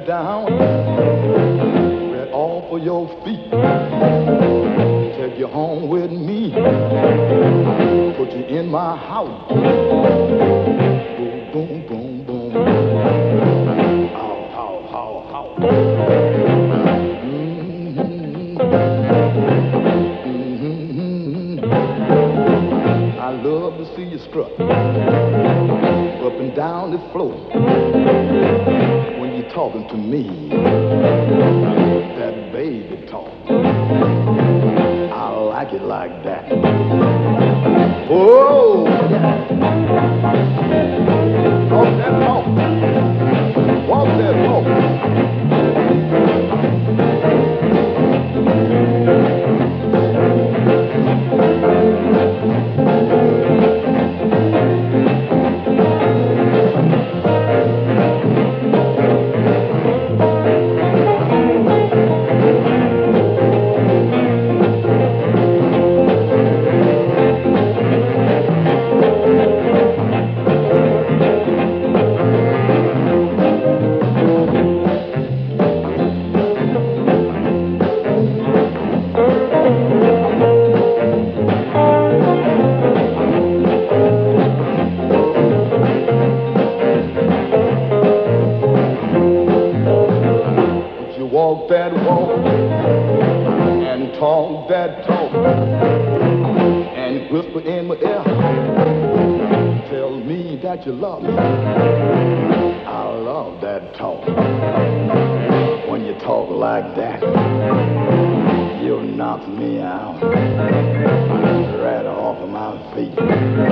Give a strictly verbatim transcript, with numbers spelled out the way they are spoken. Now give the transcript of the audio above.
that down right off of your feet. Take you home with me. Put you in my house. Boom, boom, boom, boom. How, how, how, how. Mm-hmm. Mm-hmm. I love to see you strut up and down the floor when you're talking to me. That baby talk. I like it like that. Oh, yeah. Talk that talk. Walk that walk. Walk that walk and talk that talk and whisper in my ear. Tell me that you love me. I love that talk. When you talk like that, you knock me out right off of my feet.